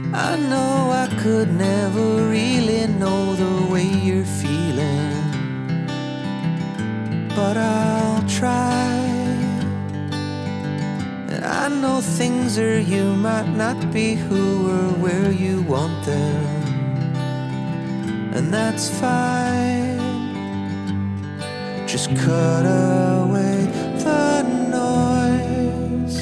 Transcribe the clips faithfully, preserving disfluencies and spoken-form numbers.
I know I could never really know the way you're feeling, but I'll try. And I know things are you might not be who or where you want them, and that's fine. Just cut away the noise,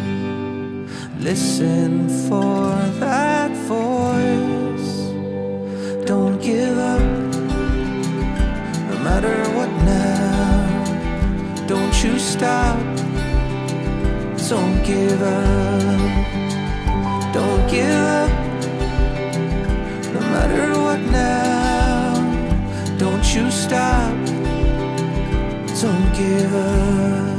listen for that voice. Don't give up, no matter what now. Don't you stop, don't give up. Don't give up, no matter what now. Don't you stop, don't give up.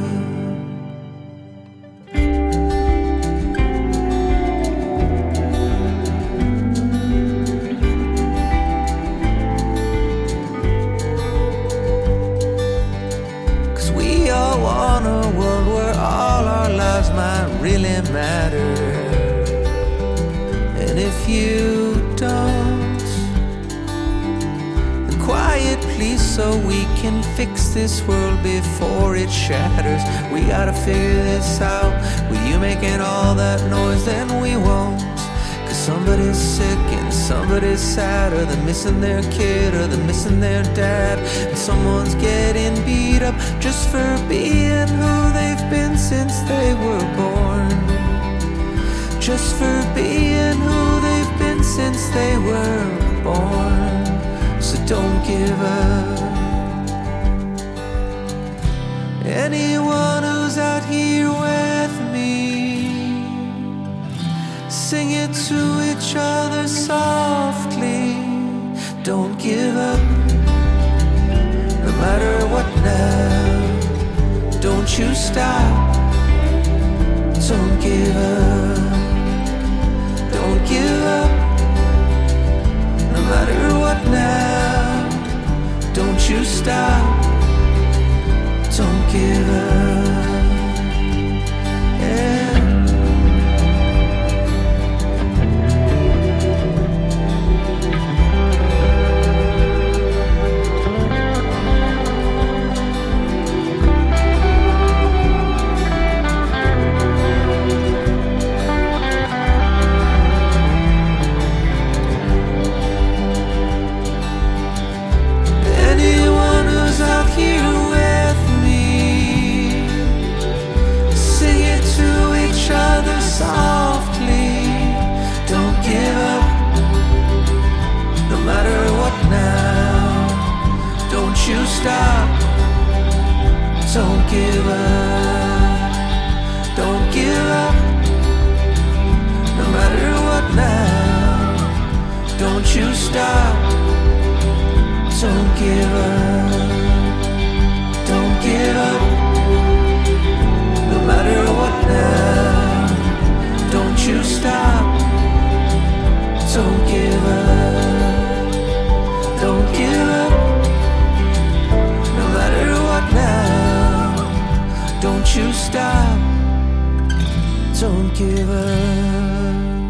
'Cause we all want a world where all our lives might really matter. And if you don't, then quiet please, so we can fix this world before it shatters. We gotta figure this out. With you making all that noise, then we won't. 'Cause somebody's sick and somebody's sad, or they're missing their kid, or they're missing their dad. And someone's getting beat up just for being who they've been since they were born. Just for being who they've been since they were born. So don't give up. Anyone who's out here with me, sing it to each other softly. Don't give up, no matter what now. Don't you stop, don't give up. Don't give up, no matter what now. Don't you stop, don't give up. Yeah. Anyone who's out here with me, sing it to each other softly. Don't give up, no matter what now. Don't you stop, don't give up. Don't give up, no matter what now. Don't you stop, don't give up. Don't give up, no matter what now. Don't you stop, don't give up. Don't give up, no matter what now. Don't you stop, don't give up.